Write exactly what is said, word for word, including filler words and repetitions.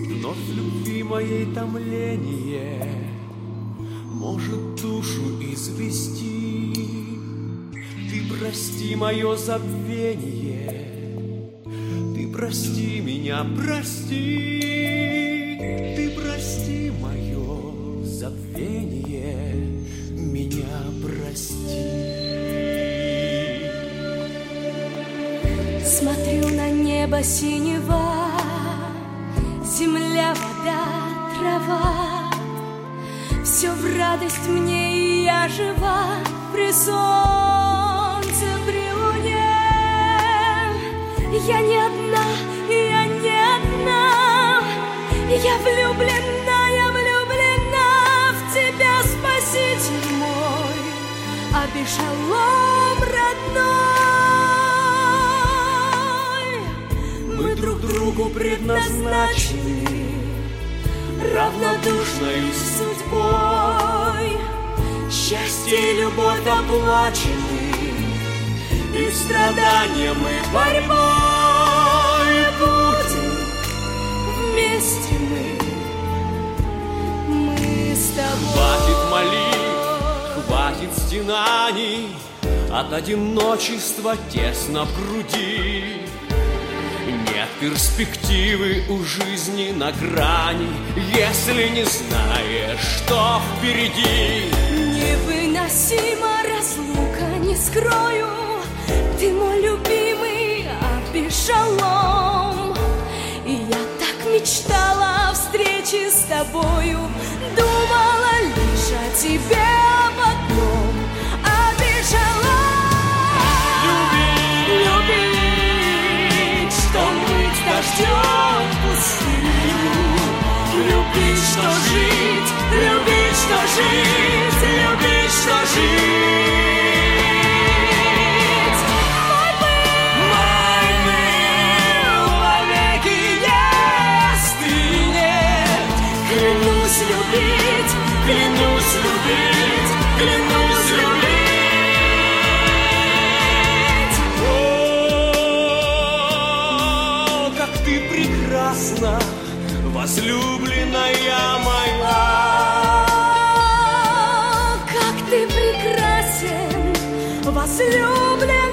Вновь в любви моей томление может душу извести. Ты прости мое забвение, ты прости меня, прости. Ты прости мое забвение, меня прости. Смотрю на небо синего, земля, вода, трава. Все в радость мне, и я жива при солнце, при луне. Я не одна, я не одна. Я влюблена, я влюблена в тебя, Спаситель мой, Авишалом родной. Мы друг другу предназначены равнодушною судьбой. Счастье и любовь оплачены и страданием, и борьбой. Будем вместе мы, мы с тобой. Хватит молитв, хватит стенаний, от одиночества тесно в груди. Нет перспективы у жизни на грани, если не знаешь, что впереди. Невыносима разлука, не скрою, ты мой любимый Авишалом. И я так мечтала о встрече с тобою, думала лишь о тебе, об одном. Авишалом, Любить, любить, что быть дождем в пустыню. Любить, что жить, любить, что жить, любить, что жить. Мой был вовеки есть и нет. Клянусь любить, клянусь любить, клянусь любить. О, как ты прекрасна, возлюбленная моя. Как ты прекрасен, возлюбленная.